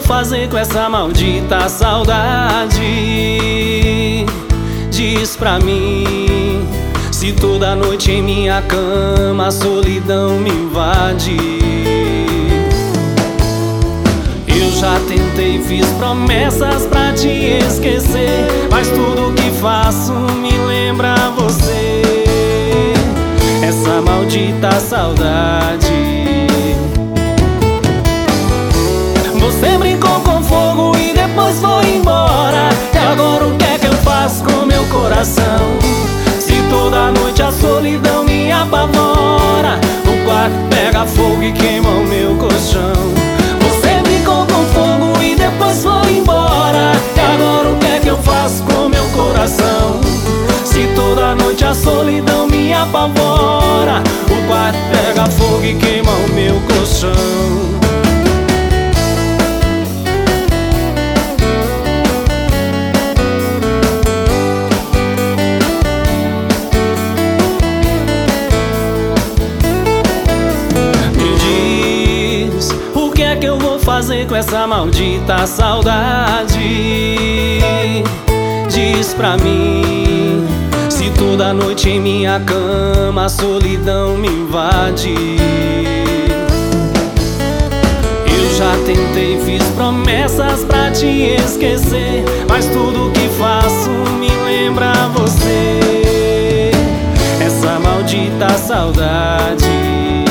fazer com essa maldita saudade? Diz pra mim, se toda noite em minha cama a solidão me invade. Eu já tentei, fiz promessas pra te esquecer, mas tudo que faço me lembra você. Essa maldita saudade. Você brincou com fogo e depois foi embora. E agora o que é que eu faço com meu coração? Se toda noite a solidão me apavora, o quarto pega fogo e queima o meu colchão. Você brincou com fogo e depois foi embora. E agora o que é que eu faço com meu coração? Se toda noite a solidão me apavora, o quarto pega fogo e queima o meu colchão. Fazer com essa maldita saudade? Diz pra mim, se toda noite em minha cama a solidão me invade. Eu já tentei, fiz promessas pra te esquecer, mas tudo que faço me lembra você. Essa maldita saudade.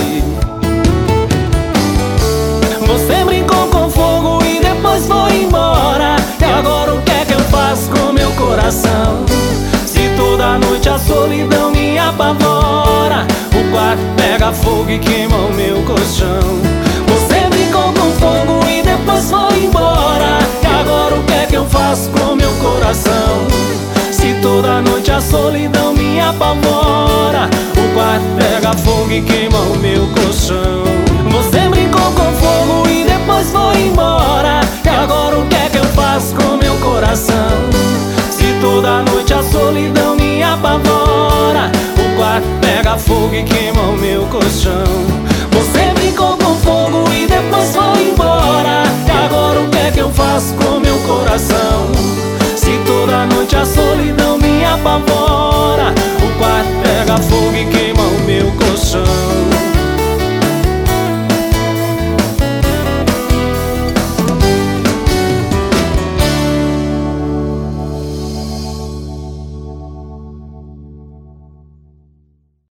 Você brincou com fogo e depois foi embora. E agora o que é que eu faço com meu coração? Se toda noite a solidão me apavora, o quarto pega fogo e queima o meu colchão. Você brincou com fogo e depois foi embora. E agora o que é que eu faço com meu coração? Se toda noite a solidão me apavora, o quarto pega fogo e queima o meu colchão. Você brincou com fogo e depois foi embora. E agora o que é que eu faço com meu coração? Se toda noite a solidão me apavora, o quarto pega fogo e queima o meu colchão.